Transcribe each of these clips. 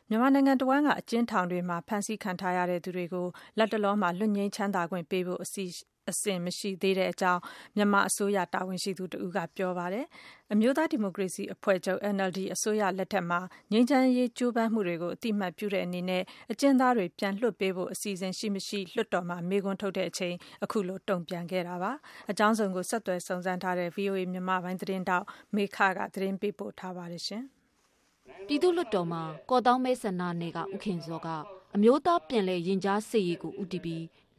မြန်မာနိုင်ငံတဝန်းကအကျဉ်းထောင်တွေမှာဖမ်းဆီးခံထားရတဲ့သူတွေကိုလတ်တလောမှာလွတ်ငြိမ်းချမ်းသာခွင့်ပေးဖို့အဆင့်မရှိသေးတဲ့အကြောင်းမြန်မာအစိုးရတာဝန်ရှိသူတဦးကပြောပါတယ်။အမျိုးသားဒီမိုကရေစီအဖွဲ့ချုပ် NLD အစိုးရလက်ထက်မှာငြိမ်းချမ်းရေးကြိုးပမ်းမှုတွေကိုအတိအမှတ်ပြုတဲ့အနေနဲ့အကျဉ်းသားတွေပြန်လွှတ်ပေးဖို့အစီအစဉ်ရှိမရှိလွှတ်တော်မှာမေးခွန်းထုတ်တဲ့အချိန်အခုလိုတုံ့ပြန်ခဲ့တာပါ။အကြောင်းစုံကိုဆက်သွယ်စုံစမ်းထားတဲ့ VOA မြန်မာပိုင်းသတင်းတောက်မေခကသတင်းပေးပို့ထားပါတယ်ရှင်။ပြည်သူ့လွှတ်တော်မှာကော်တောင်းမဲဆန္ဒနယ်ကဥခင်စောကအမျိုးသားပြန်လည်ရင်ကြားစေ့ရေးကိုဦးတည်ပြီး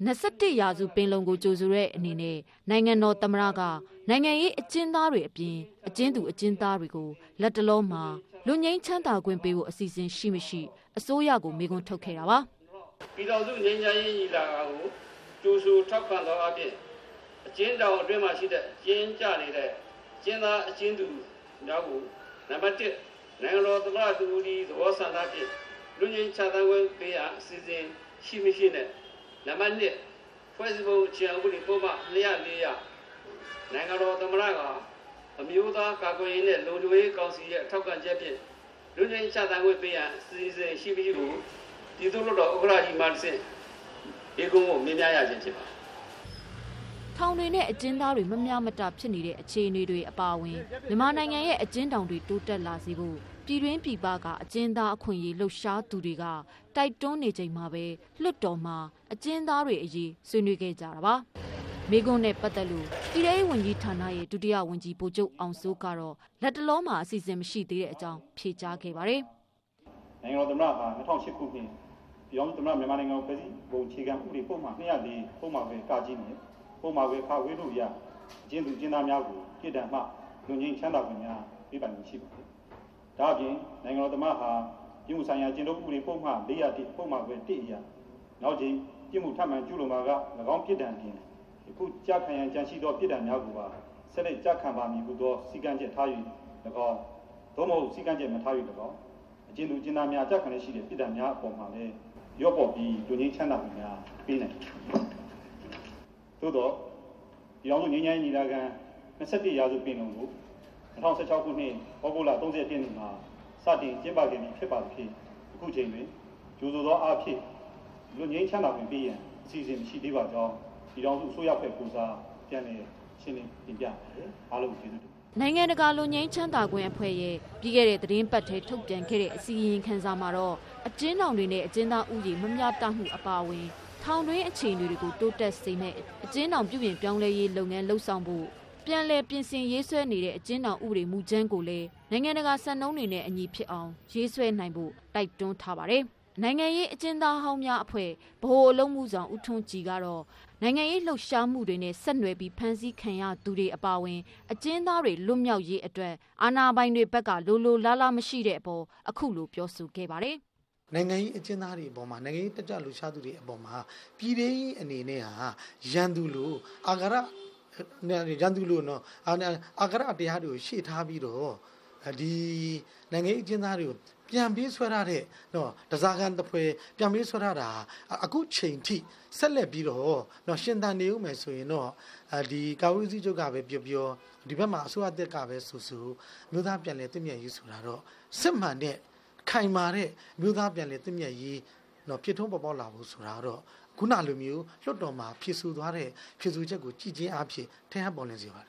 21ရာစုပင်လုံကိုကြိုဆိုတဲ့အနေနဲ့နိုင်ငံတော်သမ္မတကနိုင်ငံရေးအကျဉ်းသားတွေအပြင်အကျဉ်းသူအကျဉ်းသားတွေကိုလက်တလုံးမှာလူငင်းချမ်းသာခွင့်ပေးဖို့အစီအစဉ်ရှိမရှိအစိုးရကိုမေးခွန်းထုတ်ခဲ့တာပါပြည်တော်စုငြိမ်းချမ်းရေးညီလာခံကိုကြိုဆိုထောက်ခံသောအပြင်အကျဉ်းတောင်အတွင်းမှာရှိတဲ့ကျင်းကြနေတဲ့ကျင်းသားအကျဉ်းသူများကိုနံပါတ်1နိုင်ငံတော်သမ္မတသူဒီသဘောဆန္ဒဖြင့်လူငင်းချမ်းသာခွင့်ပေးရအစီအစဉ်ရှိမရှိနဲ့နံပါတ်2ဖွဲ့စည်းပုံအခြေခံဥပဒေပုံမှန်204ရနိုင်ငံတော်သမ္မတကအမျိုးသားကာကွယ်ရေးနဲ့လုံခြုံရေးကောင်စီရဲ့ထောက်ခံချက်ဖြင့်လူငင်းချမ်းသာခွင့်ပေးရအစီအစဉ်ရှိမရှိကိုပြည်သူ့လွှတ်တော်ဥက္ကဋ္ဌကြီးမှတစ်ဆင့်ဒီကုန်းကိုမြင်များရခြင်းဖြစ်ပါတယ်ထောင်တွေနဲ့အကျဉ်းသားတွေမမျှမတဖြစ်နေတဲ့အခြေအနေတွေအပါအဝင်မြန်မာနိုင်ငံရဲ့အကျဉ်းတောင်တွေတိုးတက်လာစေဖို့ပြည်တွင်းပြည်ပကအကျဉ်းသားအခွင့်အရေးလှုပ်ရှားသူတွေကတိုက်တွန်းနေချိန်မှာပဲလွှတ်တော်မှာအကျဉ်းသားတွေအရေးဆွေးနွေးခဲ့ကြတာပါမိကွန်းနဲ့ပတ်သက်လို့ပြည်ထောင်စုဝန်ကြီးဌာနရဲ့ဒုတိယဝန်ကြီးဗိုလ်ချုပ်အောင်စိုးကတော့လက်တလုံးမှာအစီအစဉ်မရှိသေးတဲ့အကြောင်းဖြေကြားခဲ့ပါတယ်နိုင်ငံတော်သမ္မတဟာ2008ခုနှစ်ပြည်ထောင်စုသမ္မတမြန်မာနိုင်ငံကိုဖွဲ့စည်းပုံအခြေခံဥပဒေပုံမှန်204ပုံမှန်ပဲကကြီးနေပုံမှန်ပဲခါဝေးလို့ရအကျဉ်းသူအကျဉ်းသားများကိုပြည်ထံမှလူငင်းချမ်းသာခွင့်များပေးပိုင်မှုရှိပါတယ်။ဒါအပြင်နိုင်ငံတော်သမ္မတဟာပြည်မှုဆိုင်ရာကျင့်ထုံးဥပဒေပုံမှန်401ပုံမှန်ပဲ1အရာနောက်ချိန်ပြည်မှုထပ်မံကျူးလွန်မှာက၎င်းပြည်ထံပြင်အခုကြာခံရန်ကြံရှိသောပြည်ထံများကိုပါဆက်လက်ကြာခံပါမည်ဟုသောစည်းကမ်းချက်ထား၍၎င်းသို့မဟုတ်စည်းကမ်းချက်မထား၍၎င်းအကျဉ်းသူအကျဉ်းသားများကြာခံရရှိတဲ့ပြည်ထံများအပေါ်မှာလည်းရော့ပေါ်ပြီးလူငင်းချမ်းသာခွင့်များပေးနိုင်သို့တော့ပြည်ထောင်စုငြိမ်းချမ်းရေးညီလာခံ21ရာစုပင်လုံကို2016ခုနှစ်ဩဂုတ်လ30ရက်နေ့မှာစတင်ကျင်းပခဲ့ပြီးဖြစ်ပါသဖြင့်အခုချိန်တွင်ကြိုဆိုသောအားဖြင့်လူငင်းချမ်းသာခွင့်ပေးရန်အစီအစဉ်မရှိသေးပါကြောင်းပြည်ထောင်စုအစိုးရဖွဲ့ကိုစားပြန်လည်ရှင်းလင်းတင်ပြပါတယ်အားလုံးကျေးဇူးတင်နိုင်ငံတကာလူငင်းချမ်းသာခွင့်အဖွဲ့ရဲ့ပြီးခဲ့တဲ့သတင်းပတ်ထဲထုတ်ပြန်ခဲ့တဲ့အစီရင်ခံစာမှာတော့အကျဉ်းထောင်တွေနဲ့အကျဉ်းသားဥယျာဉ်မမျှတမှုအပါအဝင်ထောင်တွင်းအခြေအနေတွေကိုတိုးတက်စေမဲ့အကျဉ်းထောင်ပြုပြင်ပြောင်းလဲရေးလုပ်ငန်းလှုပ်ဆောင်ဖို့ပြန်လည်ပြင်ဆင်ရေးဆွဲနေတဲ့အကျဉ်းထောင်ဥပဒေမူကြမ်းကိုလည်းနိုင်ငံတကာစံနှုန်းတွေနဲ့အညီဖြစ်အောင်ရေးဆွဲနိုင်ဖို့တိုက်တွန်းထားပါတယ်။နိုင်ငံရေးအကျဉ်းသားဟောင်းများအဖွဲ့ဗဟိုအလုပ်မှုဆောင်ဦးထွန်းကြည်ကတော့နိုင်ငံရေးလှုပ်ရှားမှုတွေနဲ့ဆက်နွယ်ပြီးဖမ်းဆီးခံရသူတွေအပါအဝင်အကျဉ်းသားတွေလွတ်မြောက်ရေးအတွက်အာဏာပိုင်တွေဘက်ကလိုလိုလားလားမရှိတဲ့အပေါ်အခုလိုပြောဆိုခဲ့ပါတယ်။နိုင်ငံရေးအကျဉ်းသားတွေအပေါ်မှာနိုင်ငံရေးတက်ကြလှူရှားသူတွေအပေါ်မှာပြည်ထောင်စုအနေနဲ့ဟာရန်သူလို့အာဃာတရန်သူလို့နော်အာဃာတတရားတွေကိုရှေ့ထားပြီးတော့ဒီနိုင်ငံရေးအကျဉ်းသားတွေကိုပြန်ပေးဆွဲထားတဲ့နော်တစားကန်တပွဲပြန်ပေးဆွဲထားတာအခုချိန်ထိဆက်လက်ပြီးတော့နော်ရှင်သန်နေဦးမယ်ဆိုရင်တော့ဒီကာဝေးစီချုပ်ကပဲပြောဒီဘက်မှာအစိုးရတက်ကပဲဆိုမြို့သားပြန်လဲတည်မြဲရေးဆိုတာတော့စစ်မှန်တဲ့ခိုင်မာတဲ့မြို့သားပြန်လဲတည်မြဲရေးနော်ဖြစ်ထုံးပေါ်ပေါက်လာဖို့ဆိုတာတော့ခုနလိုမျိုးလွတ်တော်မှာဖြစ်ဆူသွားတဲ့ဖြစ်ဆူချက်ကိုကြည်ချင်းအားဖြင့်ထင်ဟပ်ပေါ်လင်းစေပါတယ်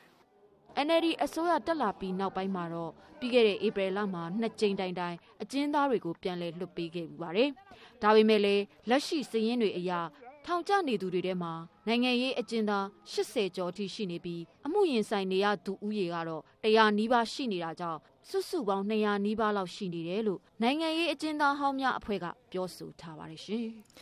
NLD အစိုးရတက်လာပြီးနောက်ပိုင်းမှာတော့ပြီးခဲ့တဲ့ဧပြီလမှာ2ကြိမ်တိုင်အကျဉ်းသားတွေကိုပြန်လည်လွှတ်ပေးခဲ့ပါတယ်။ဒါပေမဲ့လည်းလက်ရှိစည်ရင်းတွေအရထောင်ကျနေသူတွေထဲမှာနိုင်ငံရေးအကျဉ်းသား80ကျော်ထိရှိနေပြီးအမှုရင်ဆိုင်နေရသူဦးရေကတော့100နီးပါးရှိနေတာကြောင့်စုစုပေါင်း200နီးပါးလောက်ရှိနေတယ်လို့နိုင်ငံရေးအကျဉ်းသားဟောင်းများအဖွဲ့ကပြောဆိုထားပါတယ်ရှင်။